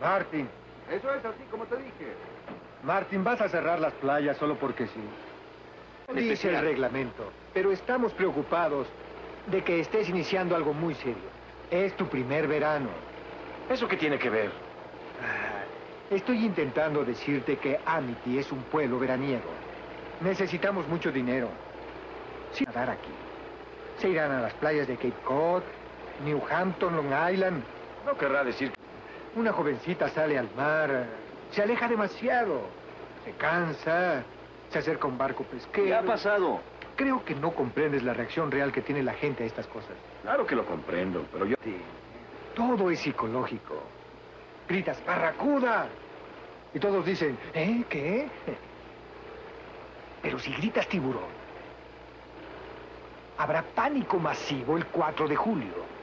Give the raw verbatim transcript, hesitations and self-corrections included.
Martín. Eso es así como te dije. Martín, vas a cerrar las playas solo porque sí. Dice el reglamento, pero estamos preocupados de que estés iniciando algo muy serio. Es tu primer verano. ¿Eso qué tiene que ver? Ah, estoy intentando decirte que Amity es un pueblo veraniego. Necesitamos mucho dinero. Sin nadar aquí. Se irán a las playas de Cape Cod, New Hampton, Long Island. No querrá decir... Una jovencita sale al mar, se aleja demasiado, se cansa, se acerca a un barco pesquero. ¿Qué ha pasado? Creo que no comprendes la reacción real que tiene la gente a estas cosas. Claro que lo comprendo, pero yo... Sí. Todo es psicológico. Gritas, ¡barracuda! Y todos dicen, ¿eh? ¿Qué? Pero si gritas tiburón, habrá pánico masivo el cuatro de julio.